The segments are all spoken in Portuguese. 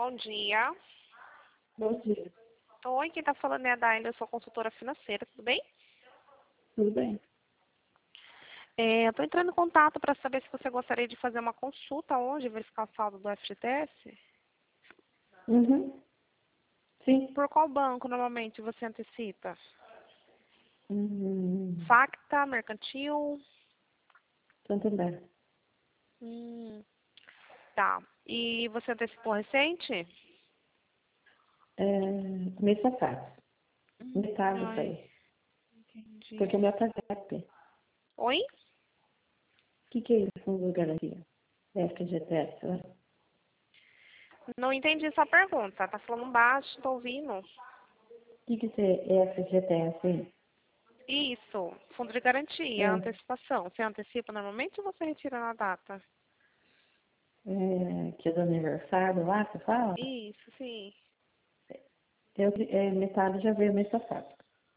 Bom dia. Bom dia. Oi, quem está falando é a Daila, eu sou consultora financeira, tudo bem? Tudo bem? Eu estou entrando em contato para saber se você gostaria de fazer uma consulta hoje, verificar o saldo do FGTS. Uhum. Sim. Por qual banco normalmente você antecipa? Uhum. Facta, Mercantil? Santander. Hum, tá. E você antecipou recente? Mês passado. Metade disso Ai, aí. entendi. Porque o meu tá ZP. Oi? O que é isso, fundo de garantia? FGTS, né? Não entendi sua pergunta. Tá falando baixo, tô ouvindo. O que é FGTS? Isso, fundo de garantia, antecipação. Você antecipa normalmente ou você retira na data? Que é do aniversário lá, você fala? Isso, sim. Metade já veio mês passado.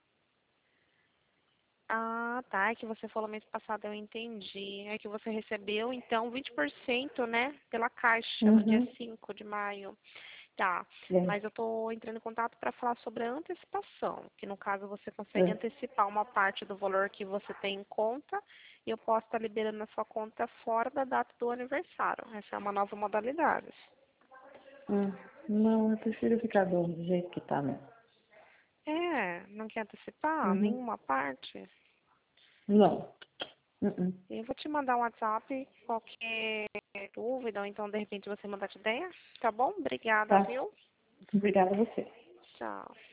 Ah, tá. É que você falou mês passado, eu entendi. É que você recebeu, então, 20%, né? Pela Caixa, no dia Uhum. 5 de maio. Tá. É. Mas eu tô entrando em contato para falar sobre a antecipação, que no caso você consegue É. antecipar uma parte do valor que você tem em conta e eu posso estar liberando na sua conta fora da data do aniversário. Essa é uma nova modalidade. Não, eu prefiro ficar do jeito que tá, né? Não quer antecipar Uhum. nenhuma parte? Não. Uhum. Eu vou te mandar um WhatsApp, qualquer dúvida, ou então de repente você mandar de ideia, tá bom? Obrigada, Tá. viu? Obrigada a você. Tchau.